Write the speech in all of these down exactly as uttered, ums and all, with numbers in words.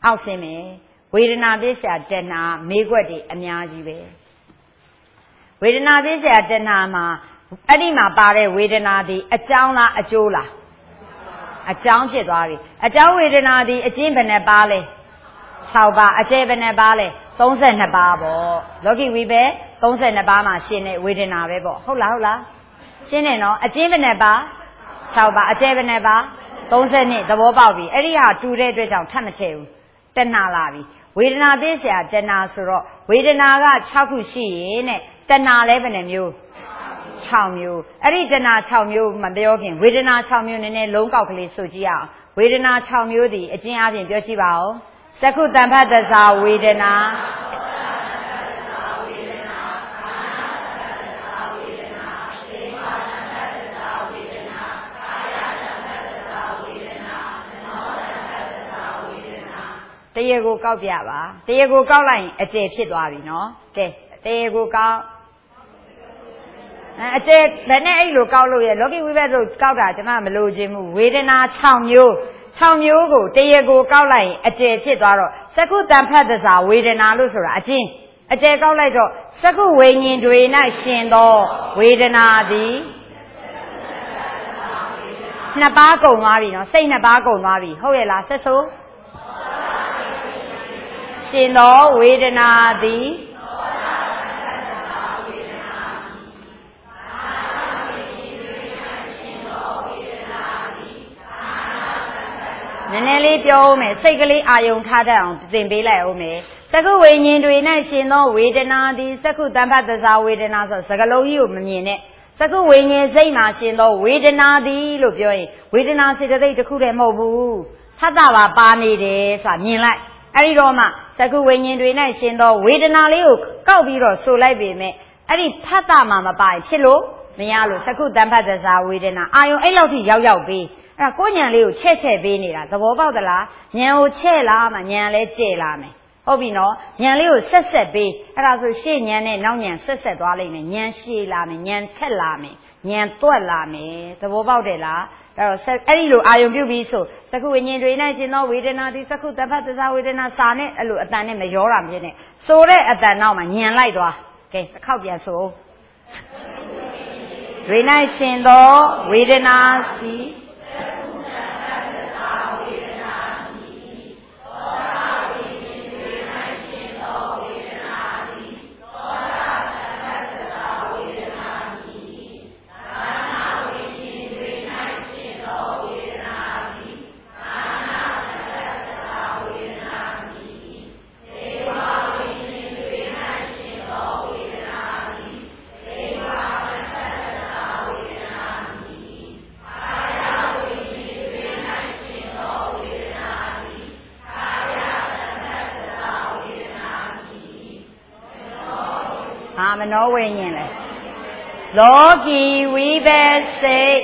အောက်ဆင်းမယ်ဝေဒနာပစ္စယတဏှာမေးခွက်တွေအများကြီးပဲဝေဒနာပစ္စယတဏှာမှာအဲ့ဒီမှာပါတဲ့ဝေဒနာဒီအကြောင်းလားအကျိုးလားအကြောင်းဖြစ်သွားပြီအကြောင်းဝေဒနာဒီအကျဉ်းဘယ်နဲ့ပါလဲ၆ပါးအကျယ်ဘယ်နဲ့ပါလဲ၃၂ပါးပေါ့လောကီဝိပဲ၃၂ပါးမှာရှင်းတဲ့ဝေဒနာပဲပေါ့ဟုတ်လားဟုတ်လားရှင်းတယ်နော်အကျဉ်းဘယ်နဲ့ပါ၆ပါးအကျယ်ဘယ်နဲ့ပါ၃၂သဘောပေါက်ပြီအဲ့ဒီဟာတူတဲ့အတွက်ကြောင့်ထပ်မချဲ့ဘူးတဏှာလာပြီဝေဒနာပစ္စယတဏှာဆိုတော့ဝေဒနာက၆ခုရှိရင်တဲ့တဏှာလည်းဘယ်နှမျိုး၆မျိုးအဲ့ဒီတဏှာ၆မျိုးမပြောခင်ဝေဒနာ၆မျိုးနည်းနည်းလုံးကောက်ကလေးဆိုကြည့်အောင်ဝေဒနာ၆မျိုးဒီအကျဉ်းအပြင်ပြောကြည့်ပါဦးသက္ခုတံဖတ်တဇာဝေဒနာတရေကိုကောက်ပြပါတရေကိုကောက်လိုက်ရင်အကျယ်ဖြစ်သွားပြီနော်ကဲတရေကိုကောက်အကျယ်ဘယ်နဲ့အဲ့လိုကောက်လို့ရလောကီဝိဘတ်တို့ကောက်တာကျွန်မမလို့ခြင်းဘူးဝေဒနာ၆မျိုး၆မျိုးကိုတရေကိုကောက်လိုက်ရင်အကျယ်ဖြစ်သွားတော့သက္ခုတံဖတ်တဇာဝေဒနာလို့ဆိုတာအချင်းအကျယ်ကောက်လိုက်တော့သက္ခုဝိညာဉ်တွေ၌ရှင်သောဝေဒနာသည်နှစ်ပါးကုန်သွားပြီနော်စိတ်နှစ်ပါးကုန်သွားပြီဟုတ်ရဲ့လားဆက်ဆိုရှင်သောဝေဒနာသည်နည်းနည်းလေးပြောဦးမယ်စိတ်ကလေးအာယုံထားတတ်အောင်သင်ပေးလိုက်ဦးမယ်သက္ခုဝိညာဉ်တွေနဲ့ရှင်သောဝေဒနာသည်သက္ခုတံဖတ်တဇာဝေဒနာဆိုစကားလုံးကြီးကိုမမြင်နဲ့သက္ခုဝိညာဉ်စိတ်မှာရှင်သောဝေဒနာသည်လို့ပြောရင်ဝေဒနာစေတသိက်တစ်ခုတည်းမဟုတ်ဘူးဖတ်တာပါပါနေတယ်ဆိုတာမြင်လိုက်အဲ့ဒီတော့မှသက္ခုဝိညာဉ်တွေနဲ့ရှင်သောဝေဒနာလေးကိုကောက်ပြီးတော့ဆိုလိုက်ပေမဲ့အဲ့ဒီဖတ်တာမှမပိုင်ဖြစ်လို့မရလို့သက္ခုတံဖတ်တဇာဝေဒနာအာယုံအဲ့လောက်ထိရောက်ရောက်ပြီးအဲ့ဒါကိုဉဏ်လေးကိုချဲ့ချဲ့ပေးနေတာသဘောပေါက်သလားဉာဏ်ကိုချဲ့လာမှဉာဏ်လည်းကျဲလာမယ်ဟုတ်ပြီနော်ဉာဏ်လေးကိုဆက်ဆက်ပေးအဲ့ဒါဆိုရှေ့ဉာဏ်နဲ့နောက်ဉာဏ်ဆက်ဆက်သွားလိမ့်မယ်ဉာဏ်ရှည်လာမယ်ဉာဏ်ထက်လာမယ်ဉာဏ်တွက်လာမယ်သဘောပေါက်တယ်လားအဲ့တော့အဲ့ဒီလိုအာယုံပြုပြီးဆိုသက္ခုဝိညာဉ်တွေနဲ့ရှင်သောဝေဒနာသည်သက္ခုတပ္ပတ္တဇဝေဒနာစာနဲ့အဲ့လိုအတန်နဲ့မရောတာမြင်နဲ့ဆိုတဲ့အတန်နောက်မှာဉာဏ်လိုက်သွားကဲတစ်ခေါက်ပြန်ဆိုတွေ၌ရှင်သောဝေဒနာစီမနောဝိညာဉ်လေလောကီဝိဘတ်စိတ်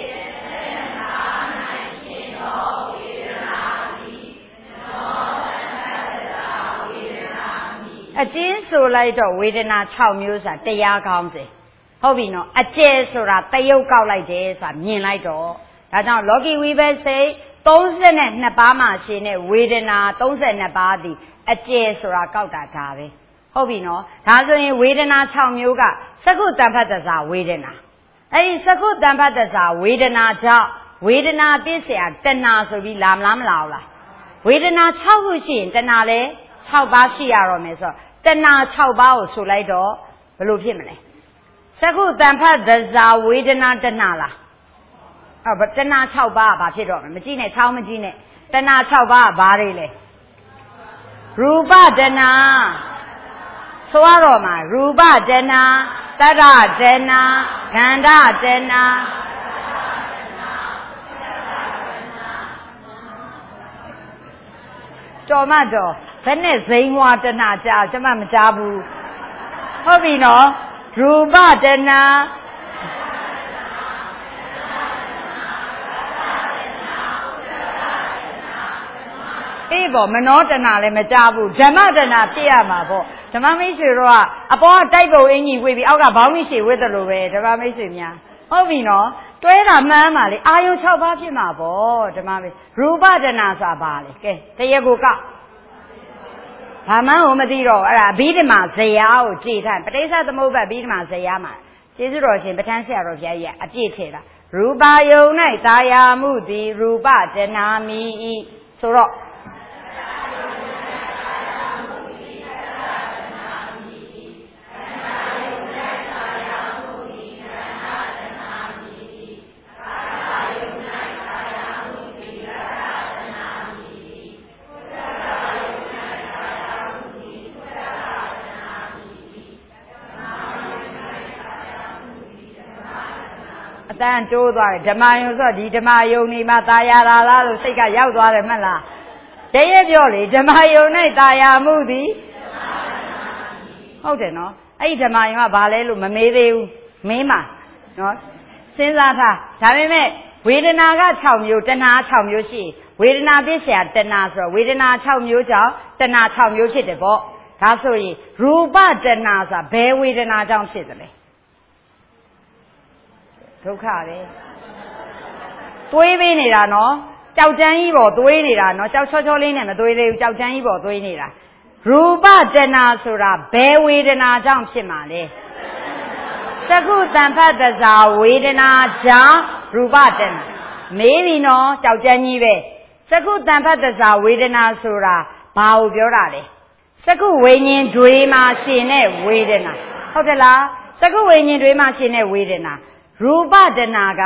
အကျဉ်းဆိုလိုက်တော့ဝေဒနာ၆မျိုးဆိုတာတရားကောင်းစေဟုတ်ပြီနော်အကျယ်ဆိုတာတယုတ်ကောက်လိုက်တယ်ဆိုတာမြင်လိုက်တော့ဒါကြောင့်လောကီဝိဘတ်စိတ်၃၂ပါးမှရှင်တဲ့ဝေဒနာ၃၂ပါးသည်အကျယ်ဆိုတာကောက်တာဒါပဲဟုတ်ပြီနော်ဒါဆိုရင်ဝေဒနာ၆မျိုးကသက္ခုတံဖတ်တဇာဝေဒနာအဲ့ဒီသက္ခုတံဖတ်တဇာဝေဒနာကြောင့်ဝေဒနာပစ္စယတဏှာဆိုပြီးလာမလားမလာဘူးလားဝေဒနာ၆ခုရှိရင်တဏှာလည်း၆ပါးရှိရတော့မယ်ဆိုတော့တဏှာ၆ပါးကိုဆိုလိုက်တော့ဘယ်လိုဖြစ်မလဲသက္ခုတံဖတ်တဇာဝေဒနာတဏှာလားအဲ့တဏှာ၆ပါးကဘာဖြစ်တော့မလဲမကြည့်နဲ့ချောင်းမကြည့်နဲ့တဏှာ၆ပါးကဘာတွေလဲရူပတဏှာဆိုရတော့မှာရူပတဏှာတတ္တတဏှာဂန္ဓတဏှာတော်မတော်ဘယ်နဲ့ဇိမ်ဝါတဏှာကြာကျွန်မမကြားဘူးဟုတ်ပြီနော်ရူပတဏှာအေးပေါ့မနောတဏလည်းမကြဘူးဓမ္မတဏဖြစ်ရမှာပေါ့ဓမ္မမိတ်ဆွေတို့ကအပေါ်ကတိုက်ပုံအင်ကြီးဝေးပြီးအောက်ကဘောင်းမိတ်ဆွေဝတ်တယ်လို့ပဲဓမ္မမိတ်ဆွေများဟုတ်ပြီနော်တွဲတာမှန်းပါလေအာယုံ၆ပါးဖြစ်မှာပေါ့ဓမ္မမိတ်ရူပတဏဆိုတာပါလေကဲတရက်ကိုကောက်ဘာမှမသိတော့အဲ့ဒါအဘိဓမ္မာဇယားကိုကြည်ထားပဋိစ္စသမုပ္ပါအဘိဓမ္မာဇယားမှာကျေးဇူးတော်ရှင်ပဋ္ဌာန်းဆရာတော်ဘုရားကြီးကအပြည့်ထည့်တာရူပယုံ၌သာယာမှုသည်ရူပတဏမီဤဆိုတော့အတန်တိုးသွားတယ်ဓမ္မယုံဆိုဒီဓမ္မယုံနေမှာตายာလာလားလို့စိတ်ကရောက်သွားတယ်မှတ်လားတည်းရဲ့ပြောလေဓမ္မယုံနဲ့ตายာမှုသည်ဟုတ်တယ်နော်အဲ့ဒီဓမ္မယုံကဘာလဲလို့မမေးသေးဘူးမင်းပါနော်စဉ်းစားထားဒါပေမဲ့ဝေဒနာက၆မျိုးတဏှာ၆မျိုးရှိဝေဒနာပြည့်စရာတဏှာဆိုတော့ဝေဒနာ၆မျိုးကြောင့်တဏှာ၆မျိုးဖြစ်တယ်ပေါ့ဒါဆိုရင်ရူပတဏှာဆိုတာဘယ်ဝေဒနာကြောင့်ဖြစ်တယ်လဲဒုက္ခပဲသွေးပေးနေတာနော်ကြောက်ချမ်းကြီးပေါ်သွေးနေတာနော်ကြောက်ချောချောလေးနဲ့မသွေးသေးဘူးကြောက်ချမ်းကြီးပေါ်သွေးနေတာရူပတဏှာဆိုတာဘယ်ဝေဒနာကြောင့်ဖြစ်မှာလဲသက္ကုတံဖတ်တဇာဝေဒနာကြောင့်ရူပတဏှာမေးပြီနော်ကြောက်ချမ်းကြီးပဲသက္ကုတံဖတ်တဇာဝေဒနာဆိုတာဘာကိုပြောတာလဲသက္ကုဝိညာဉ်တွေမှာရှင်တဲ့ဝေဒနာဟုတ်တယ်လားသက္ကုဝိညာဉ်တွေမှာရှင်တဲ့ဝေဒနာရူပတဏှာက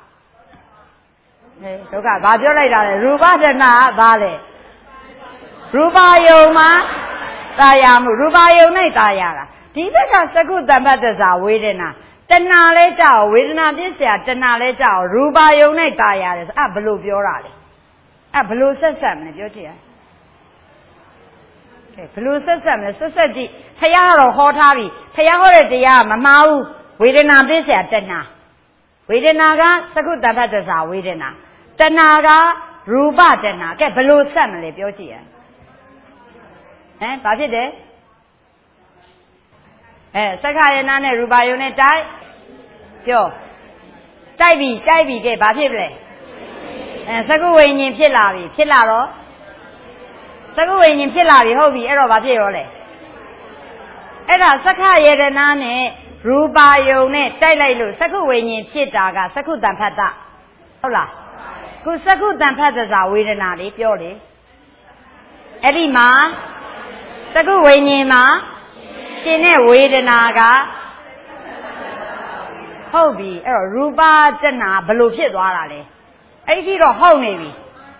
ဟဲ့ဒုက္ခဘာပြောလိုက်တာလဲရူပတဏှာကဘာလဲရူပယုံမှာตายာမှုရူပယုံနဲ့ตายာတာဒီဘက်ကသက္ကုတံပတ္တဇာဝေဒနာတဏှာလဲကြောက်ဝေဒနာပြည့်စရာတဏှာလဲကြောက်ရူပယုံနဲ့ตายာတယ်အဲ့ဘလို့ပြောတာလဲအဲ့ဘလို့ဆက်ဆက်မလဲပြောကြည့်ရကဲဘလို့ဆက်ဆက်မလဲဆက်ဆက်ကြည့်ဖယားကတော့ဟောထားပြီဖယားဟောတဲ့တရားမမှားဘူးဝေဒနာပြည့်စရာတဏှာဝေဒနာကသက္ကုတံပတ္တဇာဝေဒနာတဏှာကရူပတဏှာကဲဘလို့ဆက်မလဲပြောကြည့်ရဟမ်ဘာဖြစ်တယ်အဲသက္ခယနာနဲ့ရူပယုံနဲ့တိုက်ပြောတိုက်ပြီတိုက်ပြီကဲဘာဖြစ်လဲအဲသက္ကုဝိညာဉ်ဖြစ်လာပြီဖြစ်လာတော့သက္ကုဝိညာဉ်ဖြစ်လာပြီဟုတ်ပြီအဲ့တော့ဘာဖြစ်ရောလဲအဲ့ဒါသက္ခယတနာနဲ့ရူပယုံနဲ့တိုက်လိုက်လို့သက္ကုဝိညာဉ်ဖြစ်တာကသက္ကုတံဖတ်တဟုတ်လားခုသက္ကုတံဖတ်တဇာဝေဒနာလေးပြောလေအဲ့ဒီမှာသက္ကုဝိညာဉ်မှာရှင်တဲ့ဝေဒနာကဟုတ်ပြီအဲ့တော့ရူပတဏှာဘယ်လိုဖြစ်သွားတာလဲအဲ့ဒီတော့ဟုတ်နေပြီ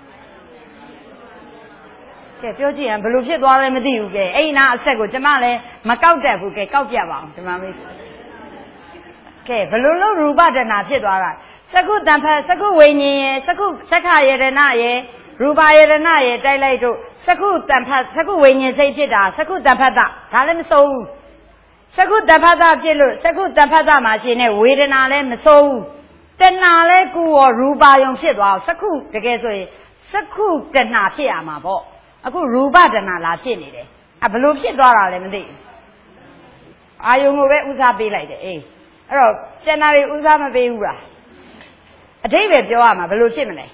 ကဲပြောကြည့်ရင်ဘယ်လိုဖြစ်သွားလဲမသိဘူးကဲအဲ့ဒီနာအဆက်ကိုကျမလည်းမကောက်တတ်ဘူးကဲကောက်ပြပါအောင်ကျမမေးကဲဘယ်လိုလို့ရူပတဏှာဖြစ်သွားတာသက္ကုတံဖတ်သက္ကုဝိညာဉ်ရဲ့သက္ကုသက္ခယတနာရဲ့ရူပယတနာရဲ့တိုက်လိုက်တို့သက္ကုတံဖတ်သက္ကုဝိညာဉ်စိတ်ဖြစ်တာသက္ကုတံဖတ်တာဒါလည်းမစိုးဘူးသက္ကုတံဖတ်တာဖြစ်လို့သက္ကုတံဖတ်တာမှာရှင်တဲ့ဝေဒနာလည်းမစိုးဘူးတဏှာလည်းကုရောရူပယုံဖြစ်သွားအောင်သက္ကုတကယ်ဆိုရင်သက္ကုတဏှာဖြစ်ရမှာပေါ့အခုရူပတဏှာလာဖြစ်နေတယ်အဲဘလို့ဖြစ်သွားတာလဲမသိဘူးအာယုံကိုပဲဥစားပေးလိုက်တယ်အေးအဲ့တော့တဏှာတွေဥစားမပေးဘူးလားအတိတ်ပဲပြောရမှာဘယ်လိုဖြစ်မလဲ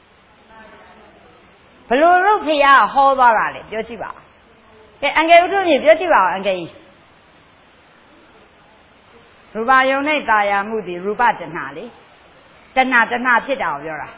ဘယ်လိုလို့ဖျားဟောသွားတာလဲပြောကြည့်ပါကဲအင်္ဂေဥထုကြီးပြောကြည့်ပါဦးအင်္ဂေရူပယုံနဲ့ตายာမှုဒီရူပတဏှာလေတဏှာတဏှာဖြစ်တာကိုပြောတာ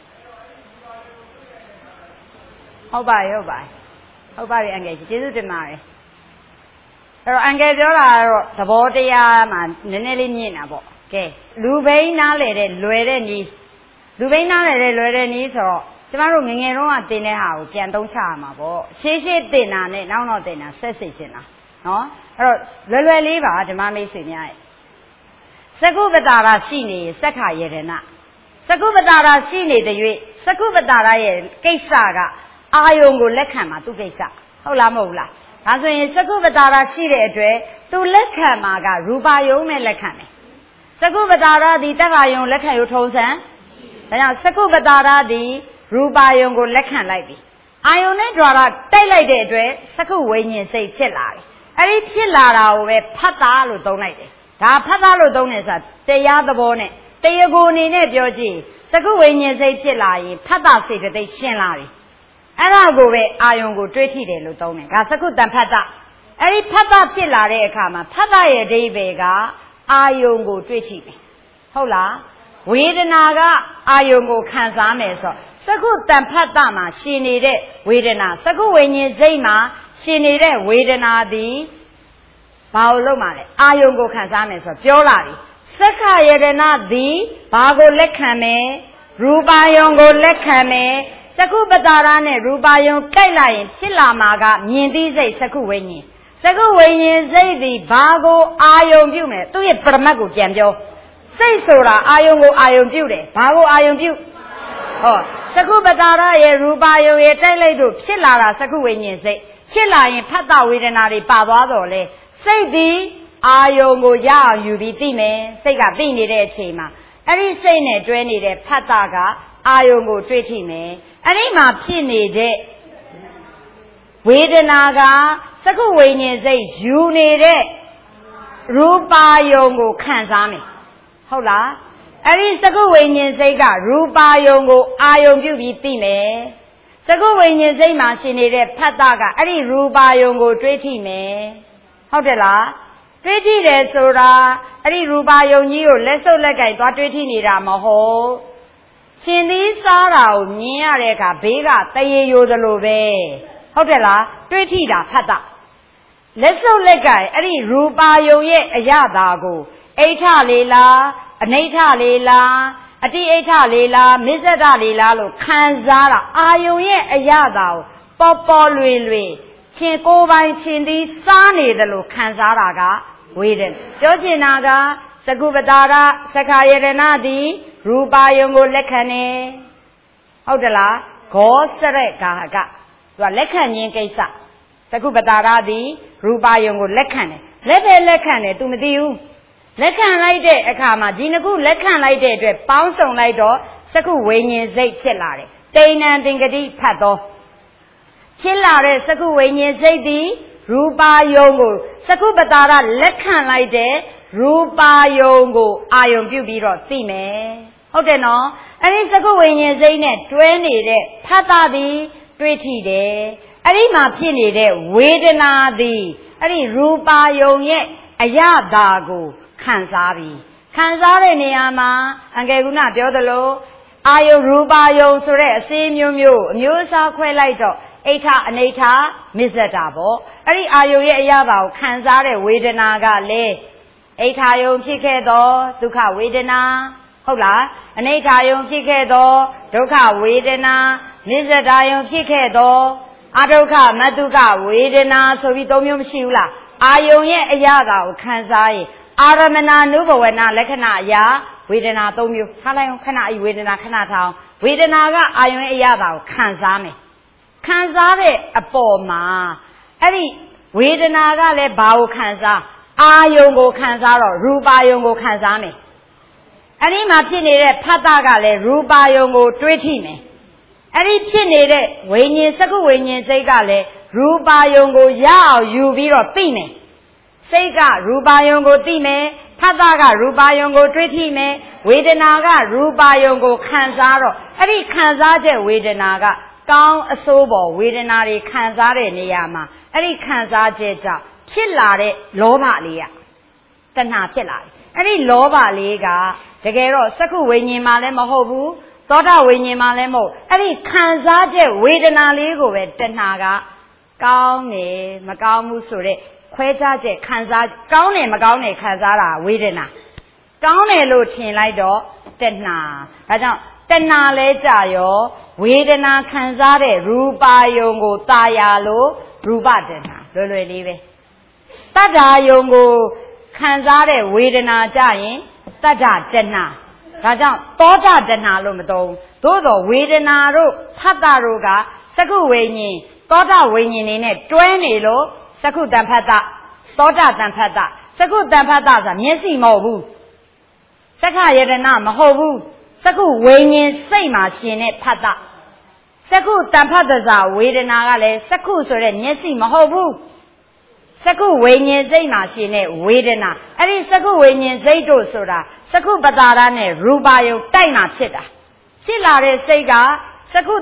ဟုတ်ပါရဲ့ဟုတ်ပါဟုတ်ပါပြီအင်္ဂေကျေးဇူးတင်ပါတယ်အဲ့တော့အင်္ဂေပြောတာကတော့သဘောတရားမှာနည်းနည်းလေးမြင်တာပေါ့ကဲလူဘိန်းနားလေတဲ့လွယ်တဲ့နည်းလူဘိန်းနားလေတဲ့လွယ်တဲ့နည်းဆိုတော့ကျမတို့ငငယ်တုန်းကတင်တဲ့ဟာကိုပြန်သုံးချရမှာပေါ့ရှေးရှေးတင်တာနဲ့နောက်နောက်တင်တာဆက်စိတ်ချင်တာနော်အဲ့တော့လွယ်လွယ်လေးပါဓမ္မမိတ်ဆွေများရဲ့သက္ကုပတာရရှိနေသက္ခယတနာသက္ကုပတာရရှိနေတဲ့၍သက္ကုပတာရရဲ့ကိစ္စကအာယုံကိုလက်ခံမှာသူ့ကိစ္စဟုတ်လားမဟုတ်လားဒါဆိုရင်သက္ကုပတာရရှိတဲ့အတွက်သူလက်ခံမှာကရူပယုံနဲ့လက်ခံတယ်သက္ကုပတာရသည်တက္ခယုံလက်ခံရုံထုံးစံဒါကြောင့်သက္ကုပတာရသည်ရူပယုံကိုလက်ခံလိုက်ပြီအာယုံနဲ့ द्वार တိုက်လိုက်တဲ့အတွက်သက္ကုဝိညာဉ်စိတ်ဖြစ်လာတယ်အဲ့ဒီဖြစ်လာတာကိုပဲဖတ်တာလို့သုံးလိုက်တယ်ဒါဖတ်တာလို့သုံးတယ်ဆိုတာတရားသဘောနဲ့တရားကိုအနေနဲ့ပြောကြည့်သက္ကုဝိညာဉ်စိတ်ဖြစ်လာရင်ဖတ်တာစေတသိက်ရှင်းလာပြီအဲ့ဒါကိုပဲအာယုံကိုတွေးထိတယ်လို့သုံးတယ်ဒါသက္ကုတံဖတ်တာအဲ့ဒီဖတ်တာဖြစ်လာတဲ့အခါမှာဖတ်တာရဲ့အဓိပ္ပာယ်ကအာယုံကိုတွေးထိတယ်ဟုတ်လားဝေဒနာကအာယုံကိုခံစားမယ်ဆိုသက္ကုတံဖတ်တာမှာရှင်နေတဲ့ဝေဒနာသက္ကုဝိညာဉ်စိတ်မှာရှင်နေတဲ့ဝေဒနာသည်ဘာလို့လုပ်မှာလဲအာယုံကိုခံစားမယ်ဆိုပြောလာပြီသက္ခယတနာသည်ဘာကိုလက်ခံမယ်ရူပါယုံကိုလက်ခံမယ်သက္ကုပတာရနဲ့ရူပါယုံတိုက်လိုက်ရင်ဖြစ်လာမှာကမြင်သိစိတ်သက္ကုဝိညာဉ်သက္ကုဝိညာဉ်စိတ်သည်ဘာကိုအာယုံပြုမယ်သူ့ရဲ့ပရမတ်ကိုပြန်ပြောစိတ်ဆိုတာအာယုံကိုအာယုံပြုတယ်ဘာကိုအာယုံပြုဟောသက္ကုပတာရရဲ့ရူပါယုံရဲ့တိုက်လိုက်တို့ဖြစ်လာတာသက္ကုဝိညာဉ်စိတ်ဖြစ်လာရင်ဖတ်တာဝေဒနာတွေပါသွားတော့လေစိတ်သည်အာယုံကိုရအောင်ယူပြီးသိမယ်စိတ်ကသိနေတဲ့အချိန်မှာအဲ့ဒီစိတ်နဲ့တွဲနေတဲ့ဖတ်တာကအာယုံကိုတွေးထိမယ်အဲ့ဒီမှာဖြစ်နေတဲ့ဝေဒနာကသက္ကုဝိညာဉ်စိတ်ယူနေတဲ့ရူပါယုံကိုခံစားမယ်ဟုတ်လားအဲ့ဒီသက္ကုဝိညာဉ်စိတ်ကရူပါယုံကိုအာယုံပြုပြီးသိမယ်သက္ကုဝိညာဉ်စိတ်မှာရှင်နေတဲ့ဖတ်တာကအဲ့ဒီရူပါယုံကိုတွေးထိမယ်ဟုတ်တယ်လားတွေးထိတယ်ဆိုတာအဲ့ဒီရူပါယုံကြီးကိုလက်စုပ်လက်ကင်သွားတွေးထိနေတာမဟုတ်ရှင်သီးစားတာကိုမြင်ရတဲ့အခါဘေးကတရေယိုသလိုပဲဟုတ်တယ်လားတွေးထိတာဖတ်တာလက်စုပ်လက်ကင်အဲ့ဒီရူပါယုံရဲ့အရသာကိုအိဋ္ဌလေးလားအနိဋ္ဌလေးလားအတိအိဋ္ဌလေးလားမစ္ဆဒလေးလားလို့ခံစားတာအာယုံရဲ့အရသာကိုပေါ်ပေါ်လွင်လွင်ရှင်ကိုယ်ပိုင်ရှင်သည်စားနေတယ်လို့ခံစားတာကဝေဒနာပြောချင်တာကသက္ကုပတာရသက္ခာယတနာသည်ရူပါယုံကိုလက်ခံတယ်ဟုတ်တယ်လားဂောစရက်ကာဟကသူကလက်ခံခြင်းကိစ္စသက္ကုပတာရသည်ရူပါယုံကိုလက်ခံတယ်လက်ပဲလက်ခံတယ် तू မသိဘူးလက်ခံလိုက်တဲ့အခါမှာဒီနှစ်ခုလက်ခံလိုက်တဲ့အတွက်ပေါင်းစုံလိုက်တော့သက္ကုဝိညာဉ်စိတ်ဖြစ်လာတယ်တိဏ္ဏသင်္ကတိဖတ်တော့ဖြစ်လာတဲ့သက္ကုဝိညာဉ်စိတ်သည်ရူပါယုံကိုသက္ကုပတာရလက်ခံလိုက်တဲ့ရူပါယုံကိုအာယုံပြုပြီးတော့သိမယ်ဟုတ်တယ်နော်အဲ့ဒီသက္ကုဝိညာဉ်စိတ်နဲ့တွဲနေတဲ့ဖတ်တာသည်တွေးထိတယ်အဲ့ဒီမှာဖြစ်နေတဲ့ဝေဒနာသည်အဲ့ဒီရူပါယုံရဲ့အရသာကိုခံစားပြီးခံစားတဲ့နေရာမှာအငယ်ကုဏပြောသလိုအာယုရူပါယုံဆိုတဲ့အစေးမျိုးမျိုးအမျိုးအစားခွဲလိုက်တော့အိဋ္ဌအနိဋ္ဌမစ္ဆတာပေါ့အဲ့ဒီအာယုရဲ့အရာပါကိုခံစားတဲ့ဝေဒနာကလေအိဋ္ဌယုံဖြစ်ခဲ့သောဒုက္ခဝေဒနာဟုတ်လားအနိဋ္ဌယုံဖြစ်ခဲ့သောဒုက္ခဝေဒနာမစ္ဆတာယုံဖြစ်ခဲ့သောအဒုက္ခမတုခဝေဒနာဆိုပြီးသုံးမျိုးမရှိဘူးလားအာယုရဲ့အရာပါကိုခံစားရင်အာရမဏနုဘဝနာလက္ခဏာအရာဝေဒနာသုံးမျိုးထားလိုက်အောင်ခဏဤဝေဒနာခဏထောင်ဝေဒနာကအာယုံရဲ့အရာပါကိုခံစားမယ်ခံစားတဲ့အပေါ်မှာအဲ့ဒီဝေဒနာကလည်းဘာကိုခံစားအာယုံကိုခံစားတော့ရူပါယုံကိုခံစားမယ်အဲ့ဒီမှာဖြစ်နေတဲ့ဖတ်တာကလည်းရူပါယုံကိုတွေးထိမယ်အဲ့ဒီဖြစ်နေတဲ့ဝိညာဉ်သက္ကုဝိညာဉ်စိတ်ကလည်းရူပါယုံကိုရအောင်ယူပြီးတော့သိမယ်စိတ်ကရူပါယုံကိုသိမယ်ဖတ်တာကရူပါယုံကိုတွေးထိမယ်ဝေဒနာကရူပါယုံကိုခံစားတော့အဲ့ဒီခံစားချက်ဝေဒနာကကောင်းအဆိုးပေါ်ဝေဒနာတွေခံစားတဲ့နေရာမှာအဲ့ဒီခံစားချက်ကြောင့်ဖြစ်လာတဲ့လောဘလေးကတဏှာဖြစ်လာတယ်အဲ့ဒီလောဘလေးကတကယ်တော့သက္ကုဝိညာဉ်မှလည်းမဟုတ်ဘူးသောတာဝိညာဉ်မှလည်းမဟုတ်အဲ့ဒီခံစားချက်ဝေဒနာလေးကိုပဲတဏှာကကောင်းတယ်မကောင်းဘူးဆိုတဲ့ခွဲခြားချက်ခံစားကောင်းတယ်မကောင်းတယ်ခံစားတာဝေဒနာကောင်းတယ်လို့ထင်လိုက်တော့တဏှာဒါကြောင့်တဏှာလဲကြရောဝေဒနာခံစားတဲ့ရူပါယုံကိုตาယာလို့ရူပတဏှာလွယ်လွယ်လေးပဲတတ္ထာယုံကိုခံစားတဲ့ဝေဒနာကြရင်တတ္ထတဏှာဒါကြောင့်သောတာတဏှာလို့မသုံးသို့သောဝေဒနာတို့ဖတ်တာတို့ကသက္ကုဝိညာဉ်သောတာဝိညာဉ်နေနဲ့တွဲနေလို့သက္ကုတံဖတ်တာသောတာတံဖတ်တာသက္ကုတံဖတ်တာဆိုတာမျက်စိမဟုတ်ဘူးသက္ခယတနာမဟုတ်ဘူးသက္ကုဝိညာဉ်စိတ်မှာရှင်တဲ့ဖတ်တာသက္ကုတံဖတ်တစားဝေဒနာကလည်းသက္ကုဆိုတဲ့မျက်စိမဟုတ်ဘူးသက္ကုဝိညာဉ်စိတ်မှာရှင်တဲ့ဝေဒနာအဲ့ဒီသက္ကုဝိညာဉ်စိတ်တို့ဆိုတာသက္ကုပတာရနဲ့ရူပါယုံတိုက်မှာဖြစ်တာဖြစ်လာတဲ့စိတ်ကသက္ကုတ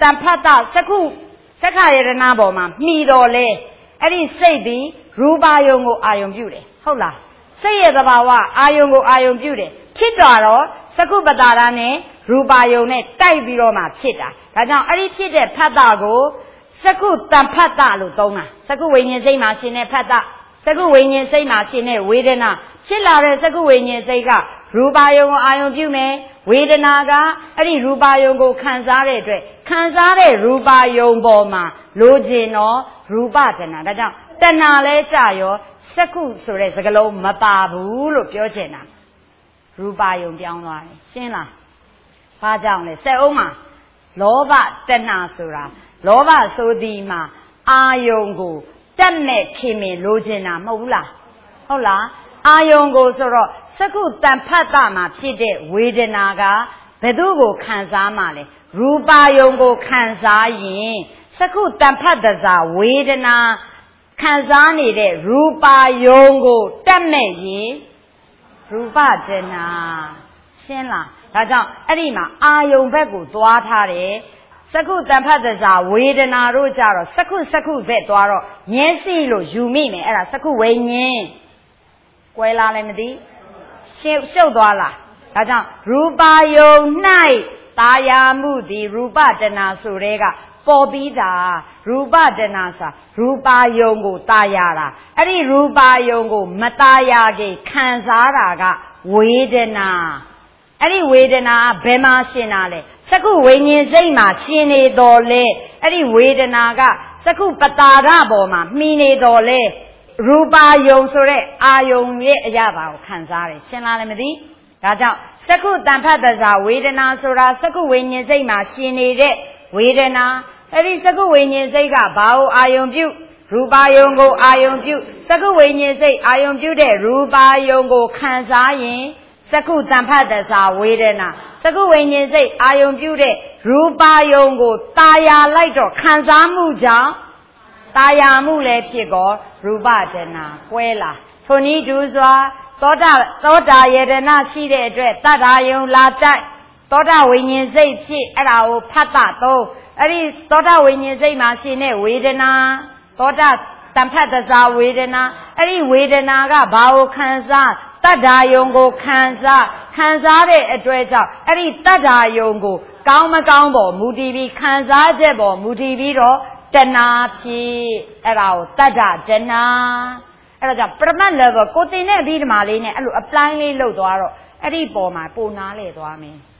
တန်ဖတ်တာစကုစက္ခယရဏပေါ်မှာမှီတော်လဲအဲ့ဒီစိတ်ဒီရူပါယုံကိုအာယုံပြုတယ်ဟုတ်လားစိတ်ရဲ့သဘာဝအာယုံကိုအာယုံပြုတယ်ဖြစ်တော်တော့စကုပတာရနဲ့ရူပါယုံနဲ့တိုက်ပြီးတော့မှဖြစ်တာဒါကြောင့်အဲ့ဒီဖြစ်တဲ့ဖတ်တာကိုစကုတန်ဖတ်တာလို့သုံးတာစကုဝိညာဉ်စိတ်မှာရှင်တဲ့ဖတ်တာစကုဝိညာဉ်စိတ်မှာရှင်တဲ့ဝေဒနာဖြစ်လာတဲ့စကုဝိညာဉ်စိတ်ကရူပါယုံကိုအာယုံပြုမယ်ဝေဒနာကအဲ့ဒီရူပါယုံကိုခံစားတဲ့အတွက်ခံစားတဲ့ရူပါယုံပေါ်မှာလိုချင်တော့ရူပတဏဒါကြောင့်တဏလဲကြရောစကုဆိုတဲ့စကားလုံးမပါဘူးလို့ပြောချင်တာရူပါယုံပြောင်းသွားတယ်ရှင်းလားဘာကြောင့်လဲစက်အုံးမှာလောဘတဏဆိုတာလောဘဆိုသည်မှာအာယုံကိုတက်မဲ့ခင်မင်လိုချင်တာမဟုတ်ဘူးလားဟုတ်လားအာယုံကိုဆိုတော့စကုတန်ဖတ်တာမှာဖြစ်တဲ့ဝေဒနာကဘယ်သူကိုခံစားမှလဲရူပါယုံကိုခံစားရင်စကုတန်ဖတ်တစားဝေဒနာခံစားနေတဲ့ရူပါယုံကိုတက်မဲ့ရင်ရူပတဏရှင်းလားဒါကြောင့်အဲ့ဒီမှာအာယုံဘက်ကိုသွားထားတယ်စကုတန်ဖတ်တစားဝေဒနာတို့ကြတော့စကုစကုဘက်သွားတော့မျက်စိလို့ယူမိမယ်အဲ့ဒါစကုဝိညာဉ်ကွဲလားလည်းမသိရှုပ်ရှုပ်သွားလားဒါကြောင့်ရူပါယုံ၌ตาယာမှုသည်ရူပတဏဆိုတဲ့ကပေါ်ပြီးတာရူပတဏဆိုရူပါယုံကိုตาယာတာအဲ့ဒီရူပါယုံကိုမตาယာခင်ခံစားတာကဝေဒနာအဲ့ဒီဝေဒနာဘယ်မှာရှင်းတာလဲစကုဝိညာဉ်စိတ်မှာရှင်းနေတော်လဲအဲ့ဒီဝေဒနာကစကုပတာရပေါ်မှာမှီနေတော်လဲရူပါယုံဆိုတဲ့အာယုံရဲ့အရာပါကိုခံစားတယ်ရှင်းလားလည်းမသိဒါကြောင့်စကုတန်ဖတ်တစားဝေဒနာဆိုတာစကုဝိညာဉ်စိတ်မှာရှင်နေတဲ့ဝေဒနာအဲ့ဒီစကုဝိညာဉ်စိတ်ကဘာကိုအာယုံပြုရူပါယုံကိုအာယုံပြုစကုဝိညာဉ်စိတ်အာယုံပြုတဲ့ရူပါယုံကိုခံစားရင်စကုတန်ဖတ်တစားဝေဒနာစကုဝိညာဉ်စိတ်အာယုံပြုတဲ့ရူပါယုံကိုตาယာလိုက်တော့ခံစားမှုကြောင့်ตาယာမှုလည်းဖြစ်ကောရူပတဏကွဲလာထိုနည်းတူစွာသောတာသောတာယတနာရှိတဲ့အတွက်တတ္ထာယုံလာတိုက်သောတာဝိညာဉ်စိတ်ဖြစ်အဲ့ဒါကိုဖတ်တာသုံးအဲ့ဒီသောတာဝိညာဉ်စိတ်မှာရှင်တဲ့ဝေဒနာသောတာတံဖတ်တစားဝေဒနာအဲ့ဒီဝေဒနာကဘာကိုခံစားတတ္ထာယုံကိုခံစားခံစားတဲ့အတွက်ကြောင့်အဲ့ဒီတတ္ထာယုံကိုကောင်းမကောင်းပေါ်မူတည်ပြီးခံစားချက်ပေါ်မူတည်ပြီးတော့တဏှာဖြစ်အဲ့ဒါကိုတတ္တတဏှာအဲ့ဒါကြောင့်ပရမတ် level ကိုတင်တဲ့အပြီးဓမ္မလေးနဲ့အဲ့လို apply လေးလုပ်သွားတော့အဲ့ဒီပေါ်မှာပုံနာလေသွားမယ်